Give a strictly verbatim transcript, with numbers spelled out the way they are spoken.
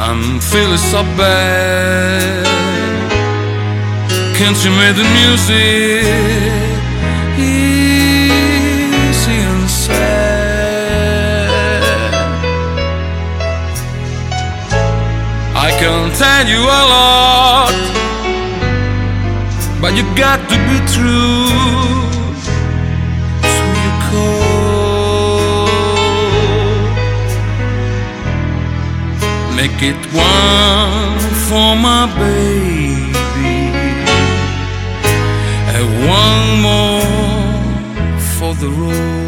I'm feeling so bad. Can't you make the music easy and sad? I can tell you a lot, but you got to be true to your core. Make it one for my baby, and one more for the road.